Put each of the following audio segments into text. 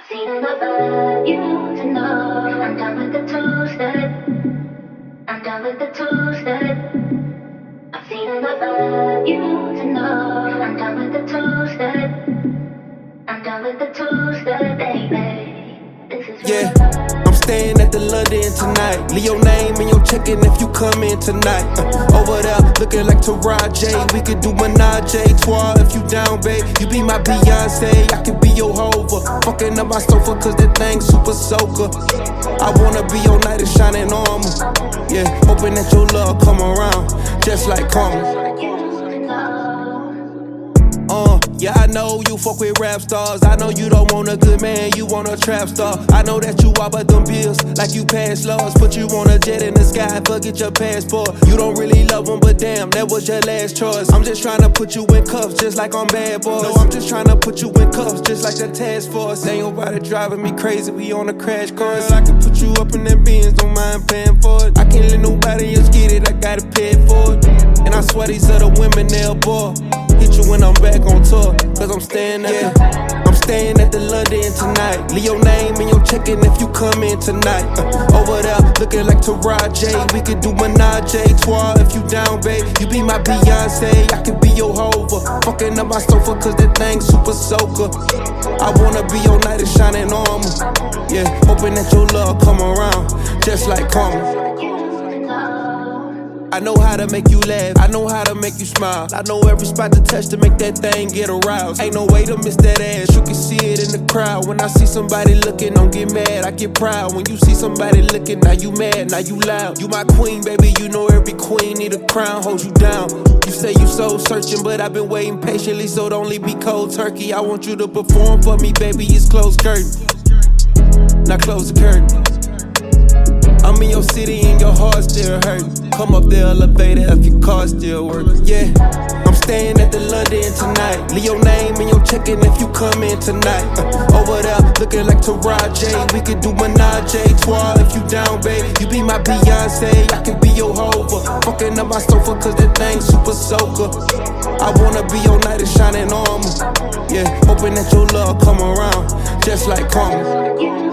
seen enough of you to know I'm done with the two-step. I'm done with the two-step. I've seen enough of you to know I'm done with the two-step. I'm done with the two-step, baby. This is Yeah, real. I'm staying at the London tonight. Leave your name and your check-in if you come in tonight. Over there, looking like Taraji. We could do Menage a trois if you down, babe. You be my Beyonce, I could be your Hova. Fucking up my sofa cause that thing super soaker. I wanna be your knight in shining armor. Yeah, hoping that your love come around, just like karma. Yeah, I know you fuck with rap stars. I know you don't want a good man, you want a trap star. I know that you all but them bills, like you pass laws. Put you on a jet in the sky, forget your passport. You don't really love them, but damn, that was your last choice. I'm just trying to put you in cuffs, just like on Bad Boys. No, I'm just trying to put you in cuffs, just like the task force. Ain't nobody driving me crazy, we on a crash course. I can put you up in that Benz, don't mind paying for it. I can't let nobody else get it, I gotta pay for it. And I swear these other women, they'll bore. Hit you when I'm back on tour, cause I'm staying at I'm staying at the London tonight. Leave your name and your check-in if you come in tonight. Over there, looking like Taraji. We could do Menage a trois if you down, babe. You be my Beyonce, I could be your Hova. Fucking up my sofa cause that thing super soaker. I wanna be your knight in shining armor. Yeah, hoping that your love come around, just like karma. I know how to make you laugh, I know how to make you smile. I know every spot to touch to make that thing get aroused. Ain't no way to miss that ass, you can see it in the crowd. When I see somebody looking, don't get mad, I get proud. When you see somebody looking, now you mad, now you loud. You my queen, baby, you know every queen need a crown, hold you down. You say you soul searching, but I've been waiting patiently, so don't leave me cold turkey. I want you to perform for me, baby, it's closed curtain. Now close the curtain. I'm in your city and your heart still hurting. Come up the elevator if your car still working. Yeah, I'm staying at the London tonight. Leave your name and your check-in if you come in tonight. Over there, looking like Taraji. We could do Menage a trois if you down, babe. You be my Beyonce, I could be your Hova. Fucking up my sofa cause that thing super soaker. I wanna be your knight in shining armor. Yeah, hoping that your love come around, just like karma.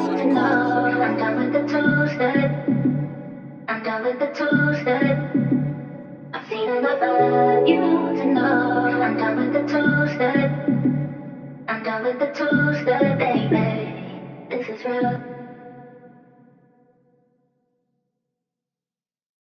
I'm done with the two-step. I'm done with the two-step. I've seen enough of you to know I'm done with the two-step. I'm done with the two-step, baby. This is real.